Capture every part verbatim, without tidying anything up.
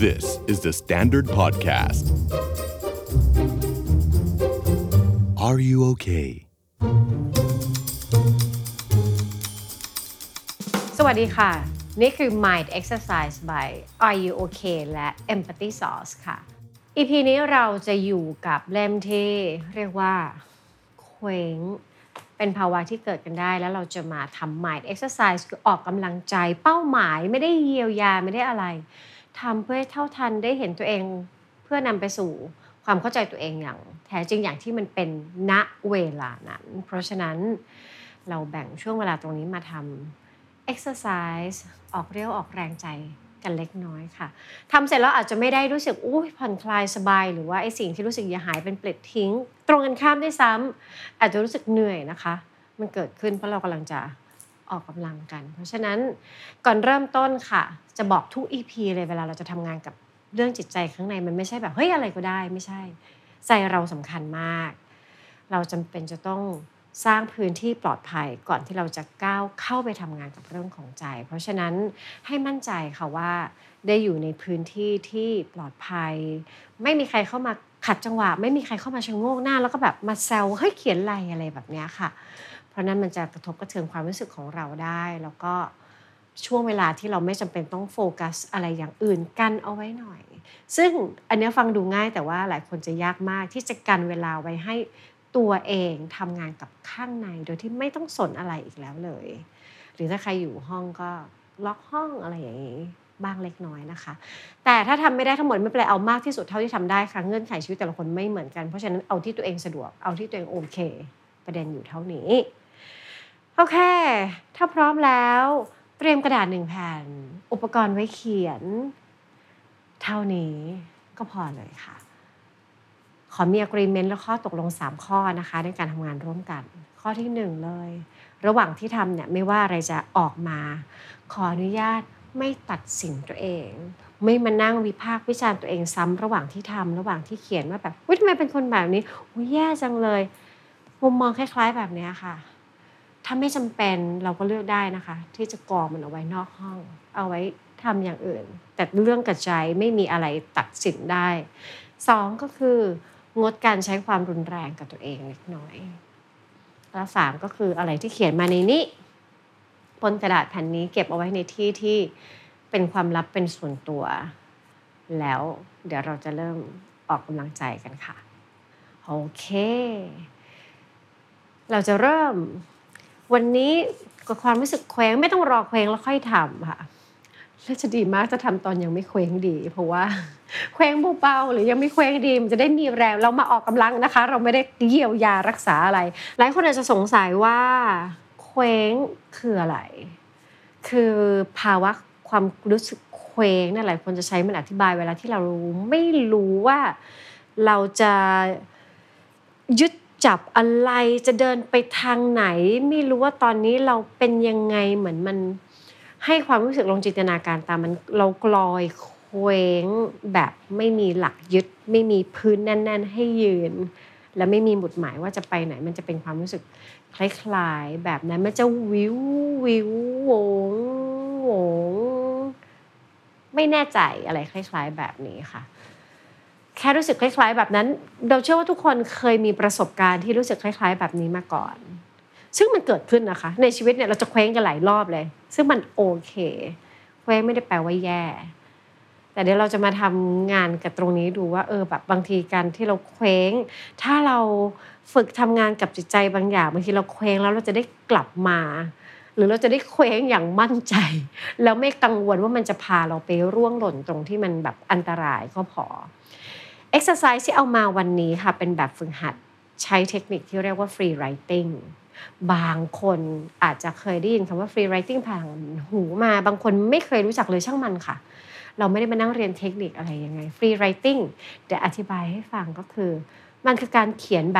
This is the Standard Podcast. Are you okay? สวัสดีค่ะนี่คือ Mind Exercise by Are You Okay และ Empathy Sauce ค่ะ อี พี นี้เราจะอยู่กับเล่มที่เรียกว่าเคว้งเป็นภาวะที่เกิดกันได้แล้วเราจะมาทำ Mind Exercise คือออกกำลังใจเป้าหมายไม่ได้เยียวยาไม่ได้อะไรทำเพื่อให้เท่าทันได้เห็นตัวเองเพื่อนำไปสู่ความเข้าใจตัวเองอย่างแท้จริงอย่างที่มันเป็นณเวลานั้นเพราะฉะนั้นเราแบ่งช่วงเวลาตรงนี้มาทำexercise ออกเรี่ยวออกแรงใจกันเล็กน้อยค่ะทำเสร็จแล้วอาจจะไม่ได้รู้สึกอุ้ยผ่อนคลายสบายหรือว่าไอ้สิ่งที่รู้สึกอย่าหายเป็นเปลิดทิ้งตรงกันข้ามด้วยซ้ำอาจจะรู้สึกเหนื่อยนะคะมันเกิดขึ้นเพราะเรากำลังจะออกกำลังกันเพราะฉะนั้นก่อนเริ่มต้นค่ะจะบอกทุก อี พี เลยเวลาเราจะทำงานกับเรื่องจิตใจข้างในมันไม่ใช่แบบเฮ้ยอะไรก็ได้ไม่ใช่ใจเราสำคัญมากเราจำเป็นจะต้องสร้างพื้นที่ปลอดภัยก่อนที่เราจะก้าวเข้าไปทำงานกับเรื่องของใจเพราะฉะนั้นให้มั่นใจค่ะว่าได้อยู่ในพื้นที่ที่ปลอดภัยไม่มีใครเข้ามาขัดจังหวะไม่มีใครเข้ามาชะโงกหน้าแล้วก็แบบมาแซวเฮ้ยเขียนอะไรอะไรแบบนี้ค่ะเพราะนั้นมันจะกระทบกระเทือนความรู้สึกของเราได้แล้วก็ช่วงเวลาที่เราไม่จำเป็นต้องโฟกัสอะไรอย่างอื่นกันเอาไว้หน่อยซึ่งอันนี้ฟังดูง่ายแต่ว่าหลายคนจะยากมากที่จะกันเวลาไว้ให้ตัวเองทำงานกับข้างในโดยที่ไม่ต้องสนอะไรอีกแล้วเลยหรือถ้าใครอยู่ห้องก็ล็อกห้องอะไรอย่างนี้บ้างเล็กน้อยนะคะแต่ถ้าทำไม่ได้ทั้งหมดไม่เป็นไรเอามากที่สุดเท่าที่ทำได้ค่ะเงื่อนไขชีวิตแต่ละคนไม่เหมือนกันเพราะฉะนั้นเอาที่ตัวเองสะดวกเอาที่ตัวเองโอเคประเด็นอยู่เท่านี้โอเคถ้าพร้อมแล้วเตรียมกระดาษหนึ่งแผ่นอุปกรณ์ไว้เขียนเท่านี้ก็พอเลยค่ะขอมี agreement และข้อตกลงสามข้อนะคะในการทำงานร่วมกันข้อที่หนึ่งเลยระหว่างที่ทำเนี่ยไม่ว่าอะไรจะออกมาขออนุญาตไม่ตัดสินตัวเองไม่มานั่งวิพากษ์วิจารณ์ตัวเองซ้ำระหว่างที่ทำระหว่างที่เขียนว่าแบบอุ๊ยทำไมเป็นคนแบบนี้อุ๊ยแย่จังเลยมุมมองคล้ายๆแบบนี้ค่ะถ้าไม่จำเป็นเราก็เลือกได้นะคะที่จะกองมันเอาไว้นอกห้องเอาไว้ทำอย่างอื่นแต่เรื่องกระจายไม่มีอะไรตัดสินได้สองก็คืองดการใช้ความรุนแรงกับตัวเองเล็กน้อยแล้วสามก็คืออะไรที่เขียนมาในนี้บนกระดาษแผ่นนี้เก็บเอาไว้ในที่ที่เป็นความลับเป็นส่วนตัวแล้วเดี๋ยวเราจะเริ่มออกกำลังใจกันค่ะโอเคเราจะเริ่มวันนี้กับความรู้สึกเคว้งไม่ต้องรอเคว้งแล้วค่อยทำค่ะแล้วจะดีมากจะทำตอนยังไม่เคว้งดีเพราะว่าเคว้งเบาๆหรือยังไม่เคว้งดีมันจะได้มีแรงเรามาออกกำลังนะคะเราไม่ได้เยียวยารักษาอะไรหลายคนอาจจะสงสัยว่าเคว้งคืออะไรคือภาวะความรู้สึกเคว้งนั่นหลายคนจะใช้มันอธิบายเวลาที่เราไม่รู้ว่าเราจะยึดจับอะไรจะเดินไปทางไหนไม่รู้ว่าตอนนี้เราเป็นยังไงเหมือนมันให้ความรู้สึกลองจินตนาการตามมันเรากลอยเคว้งแบบไม่มีหลักยึดไม่มีพื้นแน่นๆให้ยืนและไม่มีหมุดหมายว่าจะไปไหนมันจะเป็นความรู้สึกคล้ายๆแบบนั้นมันจะวิววิวโหงโหงไม่แน่ใจอะไรคล้ายๆแบบนี้ค่ะแค่รู้สึกคล้ายๆแบบนั้นเราเชื่อว่าทุกคนเคยมีประสบการณ์ที่รู้สึกคล้ายๆแบบนี้มาก่อนซึ่งมันเกิดขึ้นนะคะในชีวิตเนี่ยเราจะเคว้งกันหลายรอบเลยซึ่งมันโอเคเคว้งไม่ได้แปลว่าแย่แต่เดี๋ยวเราจะมาทำงานกับตรงนี้ดูว่าเออแบบบางทีการที่เราเคว้งถ้าเราฝึกทำงานกับจิตใจบางอย่างบางทีเราเคว้งแล้วเราจะได้กลับมาหรือเราจะได้เคว้งอย่างมั่นใจแล้วไม่กังวลว่ามันจะพาเราไปร่วงหล่นตรงที่มันแบบอันตรายก็พอexercise ที่เอามาวันนี้ค่ะเป็นแบบฝึกหัดใช้เทคนิคที่เรียกว่า free writing บางคนอาจจะเคยได้ยินคำว่า free writing ผ่านหูมาบางคนไม่เคยรู้จักเลยช่างมันค่ะเราไม่ได้มานั่งเรียนเทคนิคอะไรยังไง free writing เดี๋ยวอธิบายให้ฟังก็คือมันคือการเขียนแบบ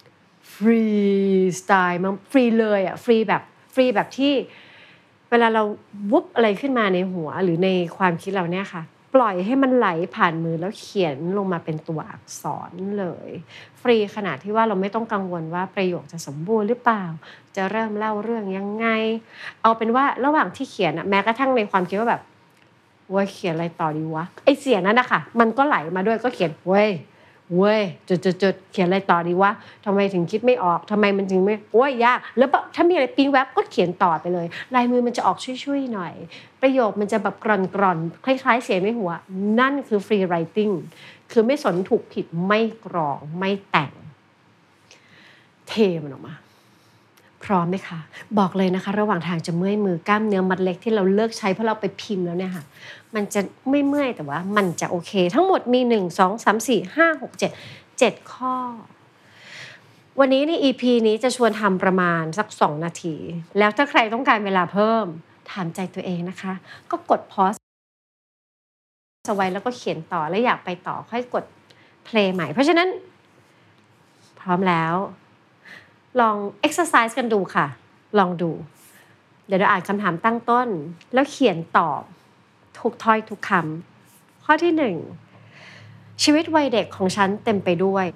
free style มัน free เลยอะ free แบบ free แบบที่เวลาเราวุบอะไรขึ้นมาในหัวหรือในความคิดเราเนี่ยค่ะปล่อยให้มันไหลผ่านมือแล้วเขียนลงมาเป็นตัวอักษรเลยฟรีขนาดที่ว่าเราไม่ต้องกังวลว่าประโยคจะสมบูรณ์หรือเปล่าจะเริ่มเล่าเรื่องยังไงเอาเป็นว่าระหว่างที่เขียนอะแม้กระทั่งในความคิดว่าแบบว่าเขียนอะไรต่อดีวะไอเสียงนั้นนะคะมันก็ไหลมาด้วยก็เขียนเว้ยเว้ยจุดๆๆเขียนอะไรต่อดีวะทำไมถึงคิดไม่ออกทำไมมันจึงไม่โอ้ยยากแล้วถ้ามีอะไรปิ๊งแวบก็เขียนต่อไปเลยลายมือมันจะออกช่วยๆหน่อยประโยคมันจะแบบกร่อนๆคล้ายๆเสียงในหัวนั่นคือ free writing คือไม่สนถูกผิดไม่กรองไม่แต่งเทมันออกมาพร้อมไหมคะบอกเลยนะคะระหว่างทางจะเมื่อยมือกล้ามเนื้อมัดเล็กที่เราเลิกใช้เพราะเราไปพิมพ์แล้วเนี่ยค่ะมันจะไม่เมื่อยแต่ว่ามันจะโอเคทั้งหมดมีหนึ่ง สอง สาม สี่ ห้า หก เจ็ด เจ็ดข้อวันนี้ใน อี พี นี้จะชวนทำประมาณสักสองนาทีแล้วถ้าใครต้องการเวลาเพิ่มถามใจตัวเองนะคะก็กดพอสเอาไว้แล้วก็เขียนต่อแล้วอยากไปต่อค่อยกดเพลย์ใหม่เพราะฉะนั้นพร้อมแล้วลอง exercise กันดูค่ะลองดูเดี๋ยวเราอ่านคำถามตั้งต้นแล้วเขียนตอบทุกถ้อยทุกคำข้อที่หนึ่งชีวิตวัยเด็กของฉันเต็มไปด้วย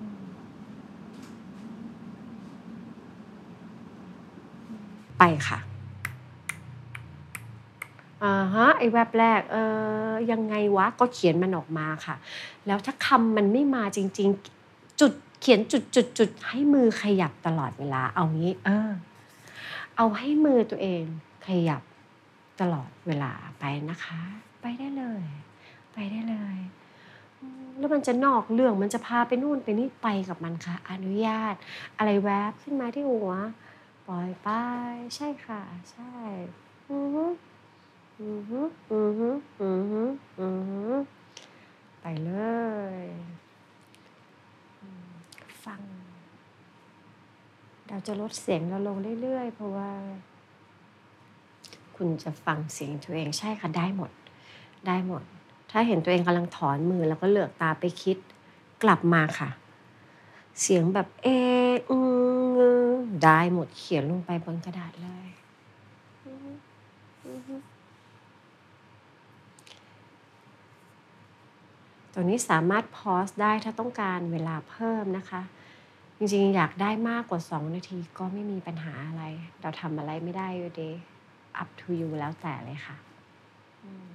ไปค่ะอ่าฮะไอ้แวบแรกเออยังไงวะก็เขียนมันออกมาค่ะแล้วถ้าคำมันไม่มาจริงๆจุดเขียนจุดๆๆให้มือขยับตลอดเวลาเอางี้เออเอาให้มือตัวเองขยับตลอดเวลาไปนะคะไปได้เลยไปได้เลยอืมแล้วมันจะนอกเรื่องมันจะพาไปนู่นไปนี่ไปกับมันค่ะอนุญาตอะไรแวบขึ้นมาที่หัวปล่อยไปใช่ค่ะใช่อือฮึ อือฮึอือฮึอือฮึอือฮึไปเลยฟังเราจะลดเสียงเราลงเรื่อยๆเพราะว่าคุณจะฟังเสียงตัวเองใช่ค่ะได้หมดได้หมดถ้าเห็นตัวเองกำลังถอนมือแล้วก็เหลือกตาไปคิดกลับมาค่ะเสียงแบบเออืมงือได้หมดเขียนลงไปบนกระดาษเลยอือฮึอือฮึ ตรงนี้สามารถพอสได้ถ้าต้องการเวลาเพิ่มนะคะจริงๆอยากได้มากกว่าสองนาทีก็ไม่มีปัญหาอะไรเราทำอะไรไม่ได้อยู่ดี up to you แล้วแต่เลยค่ะอืม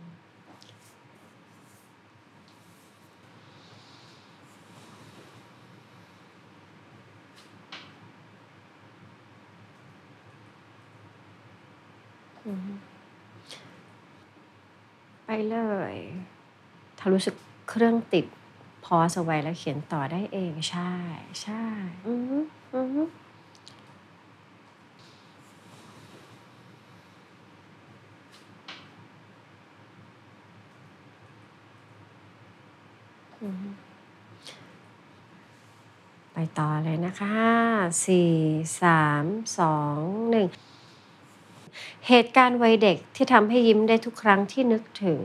อือฮึไปเลยถ้ารู้สึกเครื่องติดพอสเอาไว้แล้วเขียนต่อได้เองใช่ใช่อือฮึอือฮึอือฮึไปต่อเลยนะคะห้าสี่สามสองหนึ่ง เหตุการณ์วัยเด็กที่ทำให้ยิ้มได้ทุกครั้งที่นึกถึง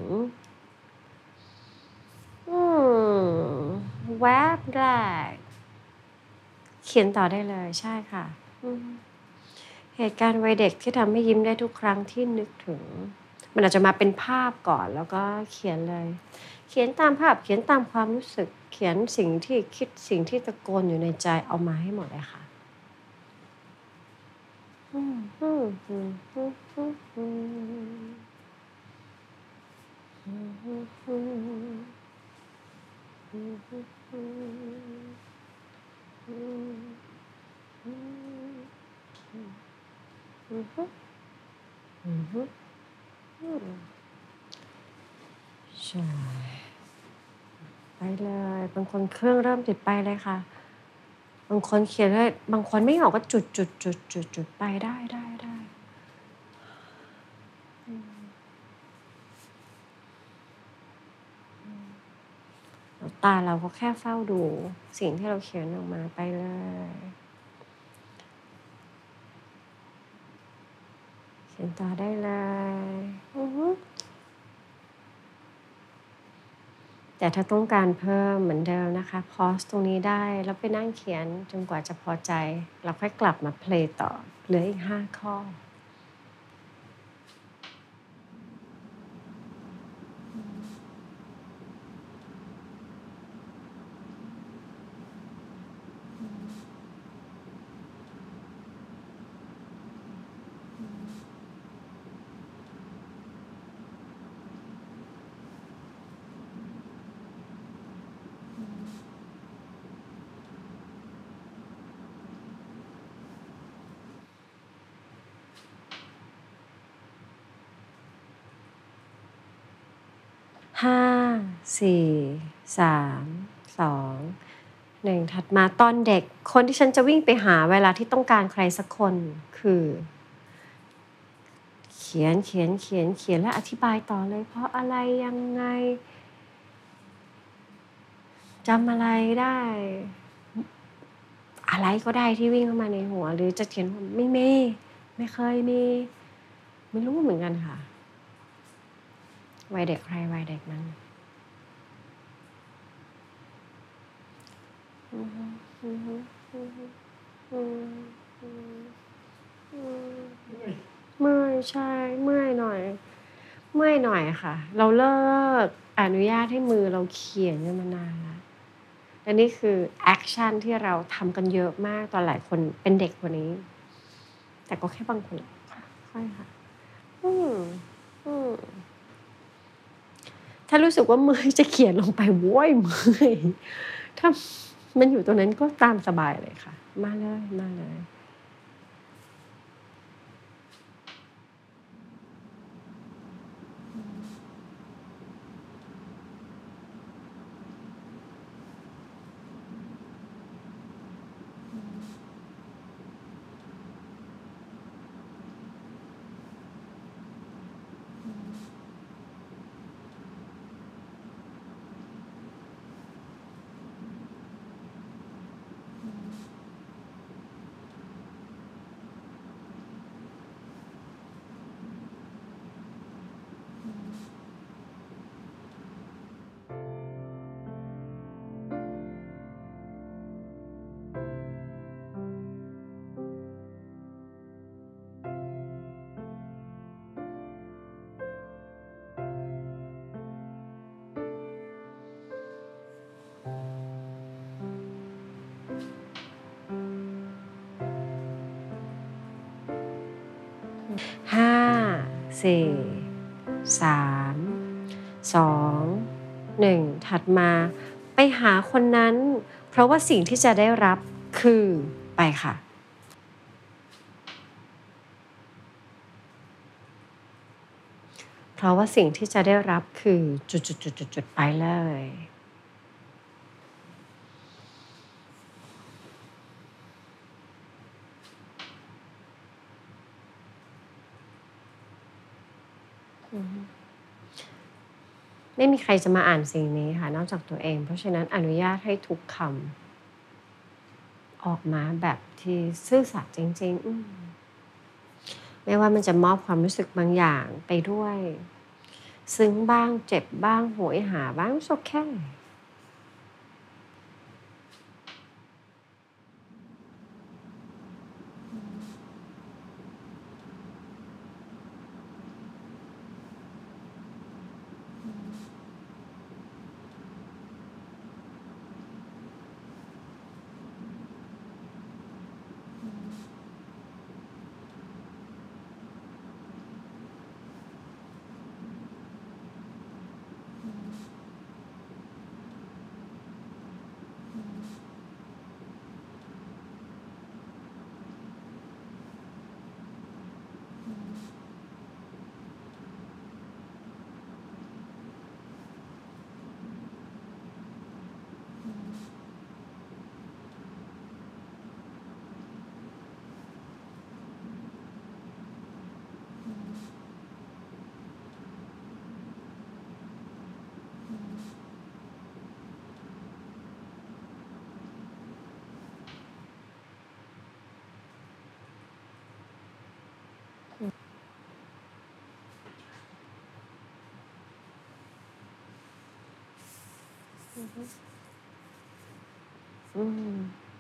อืมแวบแรกเขียนต่อได้เลยใช่ค่ะอืมเหตุการณ์วัยเด็กที่ทำให้ยิ้มได้ทุกครั้งที่นึกถึงมันอาจจะมาเป็นภาพก่อนแล้วก็เขียนเลยเขียนตามภาพเขียนตามความรู้สึกเขียนสิ่งที่คิดสิ่งที่ตะโกนอยู่ในใจเอามาให้หมดเลยค่ะอืมอืมอืมอืมอืมอืมอืมอืมอืม อือฮึอืมอืมอืมอือฮึอือฮึอืมใช่ไปเลยบางคนเครื่องเริ่มติดไปเลยค่ะบางคนเขียนได้บางคนไม่ออกก็จุดจุดจุดจุดจุดไปได้ได้ได้อืมแล้วตาเราก็แค่เฝ้าดูสิ่งที่เราเขียนออกมาไปเลยเขียนต่อได้เลยอือฮึ แต่ถ้าต้องการเพิ่มเหมือนเดิมนะคะพอสตรงนี้ได้แล้วไปนั่งเขียนจนกว่าจะพอใจเราค่อยกลับมาเพลย์ต่อเหลืออีกห้าข้อห้าสี่สามสองหนึ่งถัดมาตอนเด็กคนที่ฉันจะวิ่งไปหาเวลาที่ต้องการใครสักคนคือเขียนเขียนเขียนเขียนและอธิบายต่อเลยเพราะอะไรยังไงจำอะไรได้อะไรก็ได้ที่วิ่งเข้ามาในหัวหรือจะเขียนว่าไม่มีไม่เคยมีไม่รู้เหมือนกันค่ะวัยเด็กใครวัยเด็กนั้นอือฮึอือฮึอือฮึอืมอืมอืมเมื่อยใช่เมื่อยหน่อยเมื่อยหน่อยค่ะเราเลิกอนุญาตให้มือเราเขียนกันมานานแล้วและนี่คือแอคชั่นที่เราทำกันเยอะมากตอนหลายคนเป็นเด็กกว่านี้แต่ก็แค่บางคนค่ะใช่ค่ะอืมอืมถ้ารู้สึกว่าเมื่อยจะเขียนลงไปโว้ยเมื่อยถ้ามันอยู่ตรงนั้นก็ตามสบายเลยค่ะมาเลยมาเลยห้าสี่สามสองหนึ่งถัดมาไปหาคนนั้นเพราะว่าสิ่งที่จะได้รับคือไปค่ะเพราะว่าสิ่งที่จะได้รับคือจุดๆๆๆๆไปเลยอือฮึไม่มีใครจะมาอ่านสิ่งนี้ค่ะนอกจากตัวเองเพราะฉะนั้นอนุญาตให้ทุกคำออกมาแบบที่ซื่อสัตย์จริงๆอืมไม่ว่ามันจะมอบความรู้สึกบางอย่างไปด้วยซึ้งบ้างเจ็บบ้างโหยหาบ้าง It's okay อืม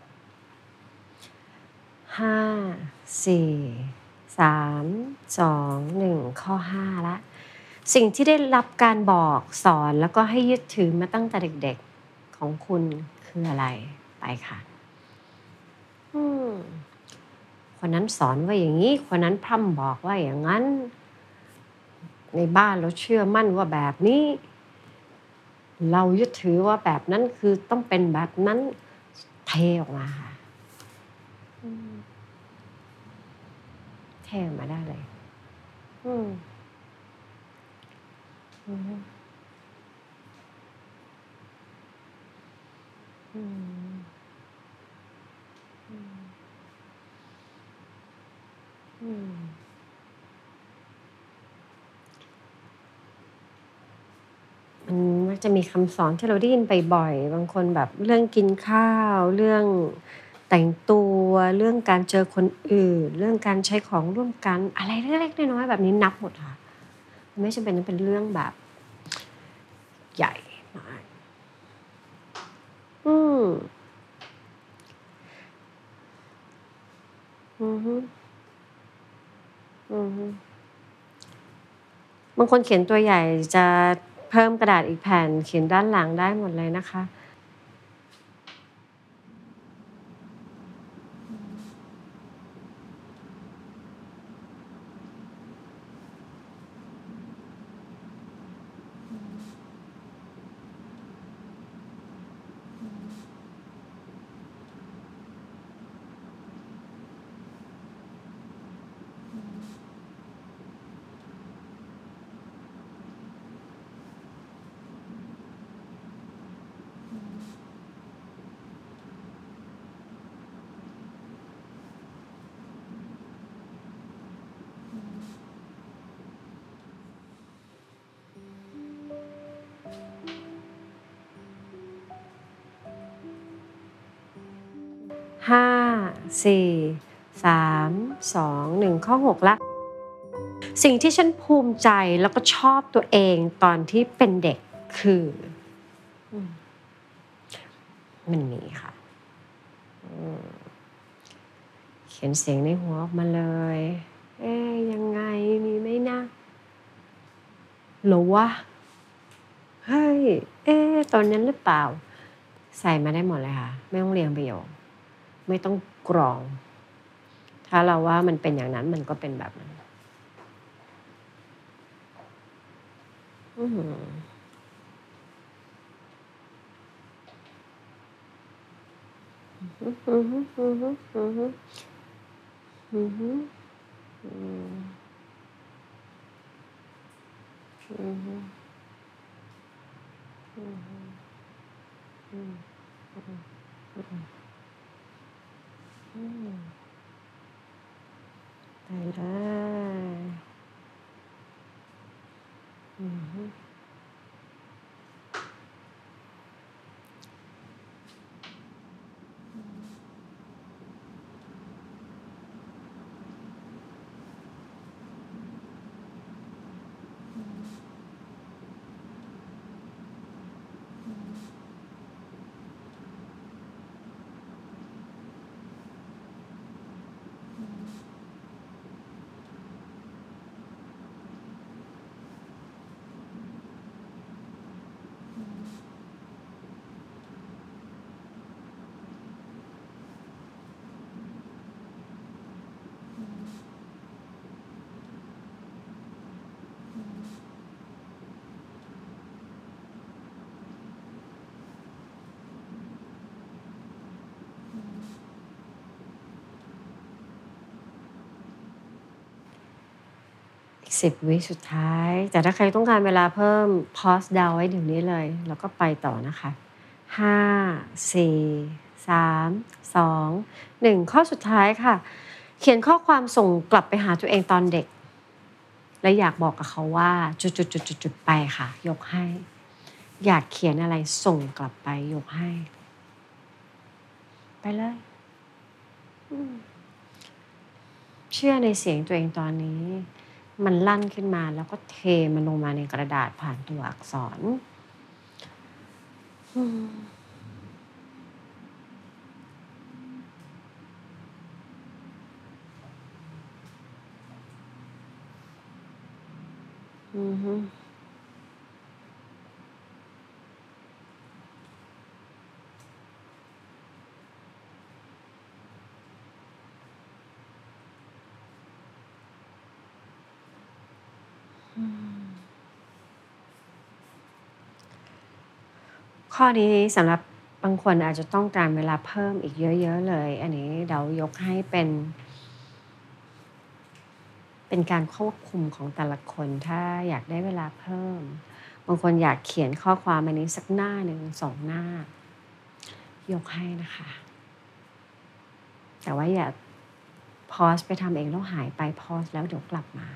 ห้าสี่สามสองหนึ่งข้อห้าละสิ่งที่ได้รับการบอกสอนแล้วก็ให้ยึดถือมาตั้งแต่เด็กๆของคุณคืออะไรไปค่ะอืมคนนั้นสอนว่าอย่างนี้คนนั้นพร่ำบอกว่าอย่างนั้นในบ้านเราเชื่อมั่นว่าแบบนี้เรายึดถือว่าแบบนั้นคือต้องเป็นแบบนั้นเทออกมาค่ะอืมเทออกมาได้เลยอืมอืมอืมอืมอืมมันมักจะมีคำสอนที่เราได้ยินบ่อยๆบางคนแบบเรื่องกินข้าวเรื่องแต่งตัวเรื่องการเจอคนอื่นเรื่องการใช้ของร่วมกันอะไรเล็กๆน้อยๆแบบนี้นับหมดค่ะมันไม่จำเป็นต้องเป็นเรื่องแบบใหญ่มากอืมอือฮึอือฮึ บางคนเขียนตัวใหญ่จะเพิ่มกระดาษอีกแผ่นเขียนด้านหลังได้หมดเลยนะคะห้า สี่ สาม สอง หนึ่งข้อหกละสิ่งที่ฉันภูมิใจแล้วก็ชอบตัวเองตอนที่เป็นเด็กคืออืมมันมีค่ะอืมเขียนเสียงในหัวออกมาเลยเอ๊ยยังไงมีไหมนะเหรอวะเฮ้ยเอ๊ะตอนนั้นหรือเปล่าใส่มาได้หมดเลยค่ะไม่ต้องเรียงประโยคไม่ต้องกรอง ถ้าเราว่ามันเป็นอย่างนั้นมันก็เป็นแบบนั้นอือฮึอือฮึอือฮึอือฮึอือฮึอือฮึอืมอือฮึอือฮึอืมอืออืออืมไปเลยอือฮึอีกสิบวิสุดท้ายแต่ถ้าใครต้องการเวลาเพิ่ม pause ดาวน์ไว้เดี๋ยวนี้เลยแล้วก็ไปต่อนะคะห้า สี่ สาม สอง หนึ่งข้อสุดท้ายค่ะเขียนข้อความส่งกลับไปหาตัวเองตอนเด็ก และอยากบอกกับเขาว่าจุดๆๆๆไปค่ะยกให้อยากเขียนอะไรส่งกลับไปยกให้ไปเลยอืมเชื่อในเสียงตัวเองตอนนี้มันลั่นขึ้นมาแล้วก็เทมันลงมาในกระดาษผ่านตัวอักษรอืมอือฮึข้อนี้สำหรับบางคนอาจจะต้องการเวลาเพิ่มอีกเยอะๆเลยอันนี้เดี๋ยวยกให้เป็น เป็นการควบคุมของแต่ละคนถ้าอยากได้เวลาเพิ่มบางคนอยากเขียนข้อความอันนี้สักหน้าหนึ่งสองหน้ายกให้นะคะแต่ว่าอย่าพอสไปทำเองแล้วหายไปพอสแล้วเดี๋ยวกลับมา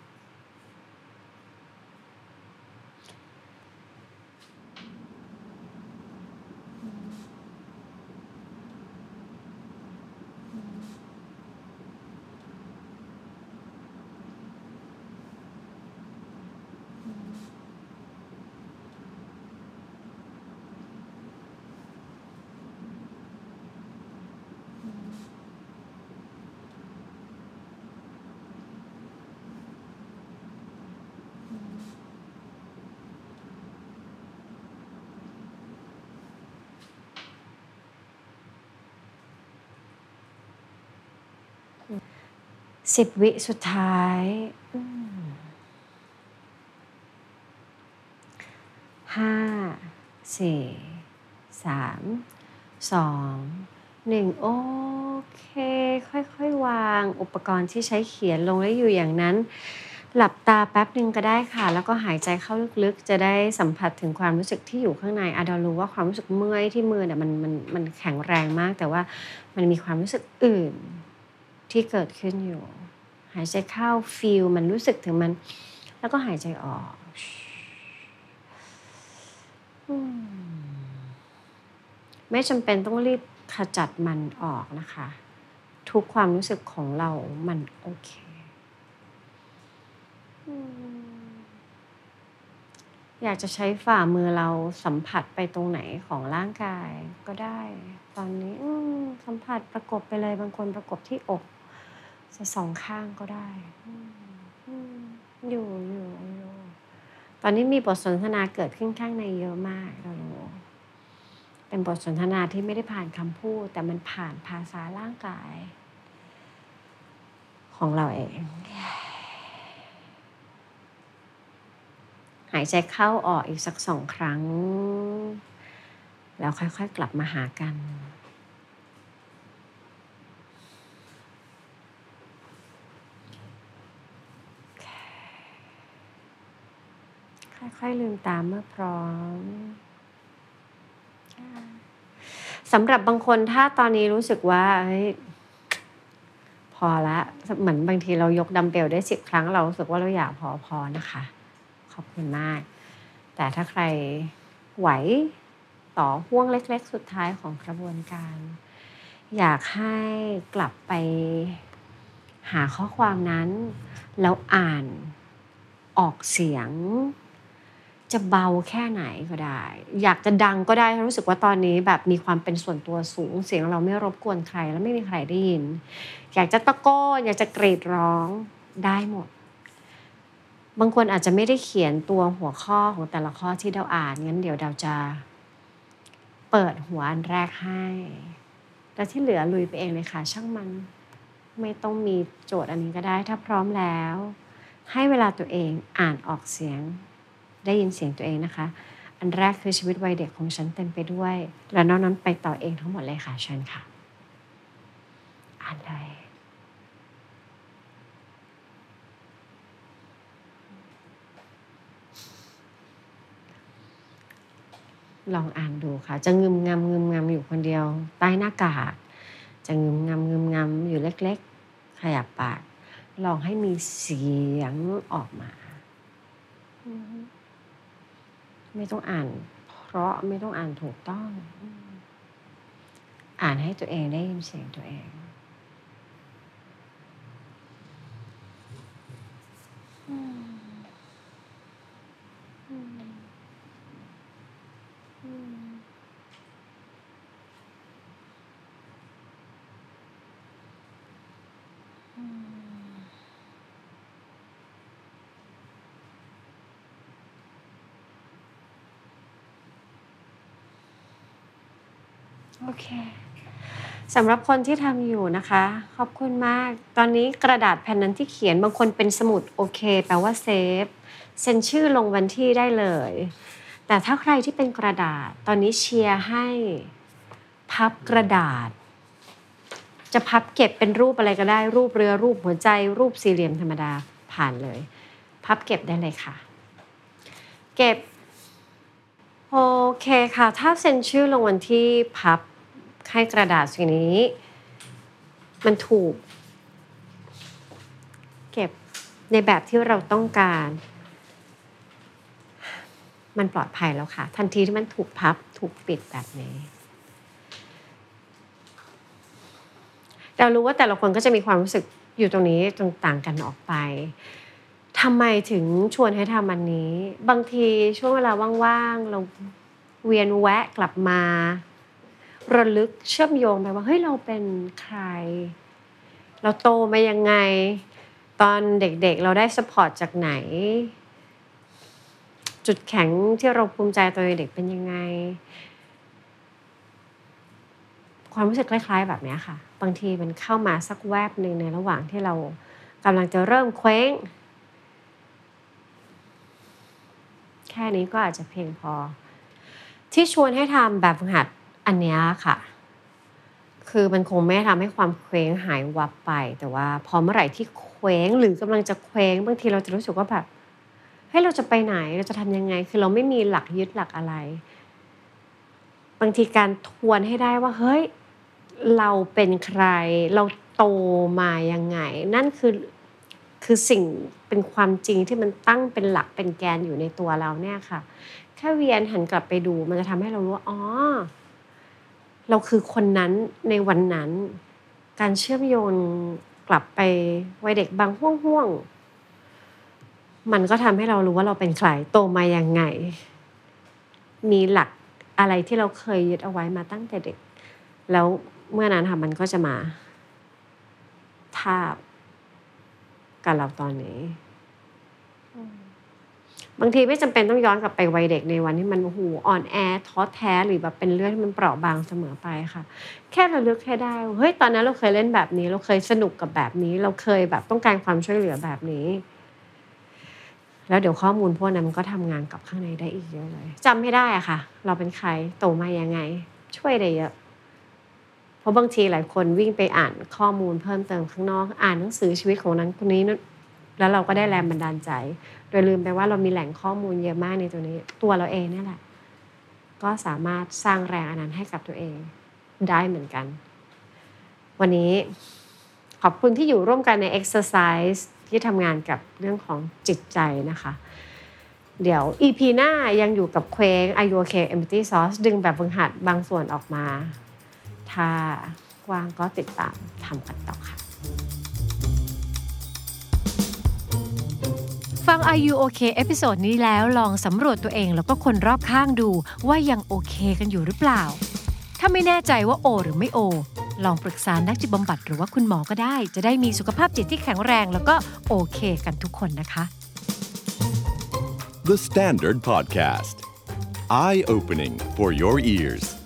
สิบวิสุดท้ายห้าสี่สามสองหนึ่งโอเคค่อยๆวางอุปกรณ์ที่ใช้เขียนลงแล้วอยู่อย่างนั้นหลับตาแป๊บนึงก็ได้ค่ะแล้วก็หายใจเข้าลึกๆจะได้สัมผัสถึงความรู้สึกที่อยู่ข้างในอาดอรู้ว่าความรู้สึกเมื่อยที่มือเนี่ยมันมันมันแข็งแรงมากแต่ว่ามันมีความรู้สึกอื่นที่เกิดขึ้นอยู่หายใจเข้าฟีลมันรู้สึกถึงมันแล้วก็หายใจออกไม่จำเป็นต้องรีบขจัดมันออกนะคะทุกความรู้สึกของเรามันโอเคอยากจะใช้ฝ่ามือเราสัมผัสไปตรงไหนของร่างกายก็ได้ตอนนี้สัมผัสประกบไปเลยบางคนประกบที่อกจะสองข้างก็ได้อยู่อยู่อยู่ตอนนี้มีบทสนทนาเกิดขึ้นข้างในเยอะมากเรารู้เป็นบทสนทนาที่ไม่ได้ผ่านคำพูดแต่มันผ่านภาษาร่างกายของเราเองหายใจเข้าออกอีกสักสองครั้งแล้วค่อยๆกลับมาหากันค่อยๆลืมตาเมื่อพร้อมสำหรับบางคนถ้าตอนนี้รู้สึกว่าเฮ้ยพอละเหมือนบางทีเรายกดัมเบลได้สิบครั้งเรารู้สึกว่าเราอยากพอพอนะคะขอบคุณมากแต่ถ้าใครไหวต่อห่วงเล็กๆสุดท้ายของกระบวนการอยากให้กลับไปหาข้อความนั้นแล้วอ่านออกเสียงจะเบาแค่ไหนก็ได้อยากจะดังก็ได้รู้สึกว่าตอนนี้แบบมีความเป็นส่วนตัวสูงเสียงเราไม่รบกวนใครแล้วไม่มีใครได้ยินอยากจะตะโกนอยากจะกรีดร้องได้หมดบางคนอาจจะไม่ได้เขียนตัวหัวข้อของแต่ละข้อที่เราอ่านงั้นเดี๋ยวเราจะเปิดหัวอันแรกให้แล้วที่เหลือลุยไปเองเลยค่ะช่างมันไม่ต้องมีโจทย์อันนี้ก็ได้ถ้าพร้อมแล้วให้เวลาตัวเองอ่านออกเสียงได้ยินเสียงตัวเองนะคะอันแรกคือชีวิตวัยเด็กของฉันเต็มไปด้วยและนอกนั้นไปต่อเองทั้งหมดเลยค่ะเชิญค่ะอ่านเลยลองอ่านดูค่ะจะงึมงำงึมงำอยู่คนเดียวใต้หน้ากากจะงึมงำงึมงำอยู่เล็กๆขยับปากลองให้มีเสียงออกมาไม่ต้องอ่านเพราะไม่ต้องอ่านถูกต้องอ่านให้ตัวเองได้ยินเสียงตัวเองโอเคสำหรับคนที่ทำอยู่นะคะขอบคุณมากตอนนี้กระดาษแผ่นนั้นที่เขียนบางคนเป็นสมุดโอเคแปลว่าเซฟเซ็นชื่อลงวันที่ได้เลยแต่ถ้าใครที่เป็นกระดาษตอนนี้เชียร์ให้พับกระดาษจะพับเก็บเป็นรูปอะไรก็ได้รูปเรือรูปหัวใจรูปสี่เหลี่ยมธรรมดาผ่านเลยพับเก็บได้เลยค่ะเก็บโอเคค่ะถ้าเซ็นชื่อลงวันที่พับให้กระดาษสิ่งนี้มันถูกเก็บในแบบที่เราต้องการมันปลอดภัยแล้วค่ะทันทีที่มันถูกพับถูกปิดแบบนี้เรารู้ว่าแต่ละคนก็จะมีความรู้สึกอยู่ตรงนี้ต่างกันออกไปทำไมถึงชวนให้ทำอันนี้บางทีช่วงเวลาว่างๆเราเวียนแวะกลับมาระลึกเชื่อมโยงไปว่าเฮ้ยเราเป็นใครเราโตมายังไงตอนเด็กๆเราได้ซัพพอร์ตจากไหนจุดแข็งที่เราภูมิใจตัวเด็กเป็นยังไงความรู้สึกคล้ายๆแบบนี้ค่ะบางทีมันเข้ามาสักแวบนึงในระหว่างที่เรากำลังจะเริ่มเคว้งแค่นี้ก็อาจจะเพียงพอที่ชวนให้ทำแบบฝึกหัดอันนี้ค่ะคือมันคงไม่ทำให้ความเคว้งหายวับไปแต่ว่าพอเมื่อไหร่ที่เคว้งหรือกำลังจะเคว้งบางทีเราจะรู้สึกว่าแบบเฮ้ยเราจะไปไหนเราจะทำยังไงคือเราไม่มีหลักยึดหลักอะไรบางทีการทวนให้ได้ว่าเฮ้ยเราเป็นใครเราโตมายังไงนั่นคือคือสิ่งเป็นความจริงที่มันตั้งเป็นหลักเป็นแกนอยู่ในตัวเราเนี่ยค่ะแค่เวียนหันกลับไปดูมันจะทำให้เรารู้ว่าอ๋อเราคือคนนั้นในวันนั้นการเชื่อมโยงกลับไปวัยเด็กบางห่วงๆมันก็ทำให้เรารู้ว่าเราเป็นใครโตมายังไงมีหลักอะไรที่เราเคยยึดเอาไว้มาตั้งแต่เด็กแล้วเมื่อนั้นค่ะมันก็จะมาทาบกับเราตอนนี้บางทีไม่จำเป็นต้องย้อนกลับไปวัยเด็กในวันที่มันโอ้โหอ่อนแอท้อแท้หรือแบบเป็นเรื่องที่มันเปราะบางเสมอไปค่ะแค่ระลึกให้ได้เฮ้ยตอนนั้นเราเคยเล่นแบบนี้เราเคยสนุกกับแบบนี้เราเคยแบบต้องการความช่วยเหลือแบบนี้แล้วเดี๋ยวข้อมูลพวกนั้นมันก็ทำงานกับข้างในได้อีกเยอะเลยจำให้ได้อะค่ะเราเป็นใครโตมายังไงช่วยได้เยอะเพราะบางทีหลายคนวิ่งไปอ่านข้อมูลเพิ่มเติมข้างนอกอ่านหนังสือชีวิตของนั้นคนนี้แล้วเราก็ได้แรงบันดาลใจโดยลืมไปว่าเรามีแหล่งข้อมูลเยอะมากในตัวนี้ตัวเราเองนี่แหละก็สามารถสร้างแรงอันนั้นให้กับตัวเองได้เหมือนกันวันนี้ขอบคุณที่อยู่ร่วมกันใน exercise ที่ทำงานกับเรื่องของจิตใจนะคะเดี๋ยว อี พี หน้ายังอยู่กับเคว้ง Are You Okay Empathy Sauce ดึงแบบฝึกหัดบางส่วนออกมาถ้าว่างก็ติดตามทำกันต่อค่ะฟัง Are You Okay เอพิโซดนี้แล้วลองสำรวจตัวเองแล้วก็คนรอบข้างดูว่ายังโอเคกันอยู่หรือเปล่าถ้าไม่แน่ใจว่าโอหรือไม่โอลองปรึกษานักจิตบำบัดหรือว่าคุณหมอก็ได้จะได้มีสุขภาพจิตที่แข็งแรงแล้วก็โอเคกันทุกคนนะคะ The Standard Podcast. Eye-opening for your ears.